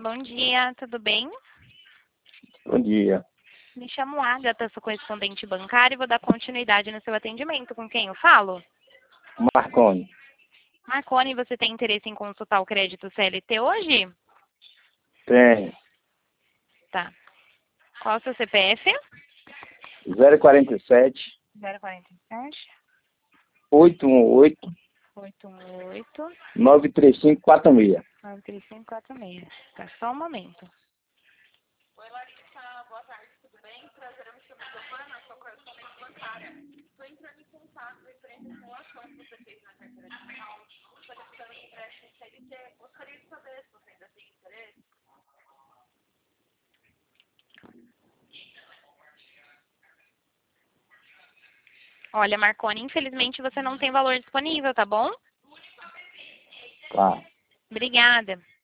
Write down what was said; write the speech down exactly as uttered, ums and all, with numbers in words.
Bom dia, tudo bem? Bom dia. Me chamo Agatha, sou correspondente bancária e vou dar continuidade no seu atendimento. Com quem eu falo? Marconi. Marconi, você tem interesse em consultar o crédito C L T hoje? Tem. Tá. Qual é o seu C P F? zero quarenta e sete, zero quarenta e sete, oito um oito, oito um oito, nove três cinco quatro seis. nove três cinco quatro seis. Tá, só um momento. Oi, Larissa. Boa tarde, tudo bem? Prazer em chamar Giovana, sou correspondente bancária. Estou entrando em contato referente com a ação que você fez na carteira de São solicitando empréstimo C L T. Gostaria de saber se você ainda tem interesse. Olha, Marconi, infelizmente você não tem valor disponível, tá bom? Tá. Obrigada.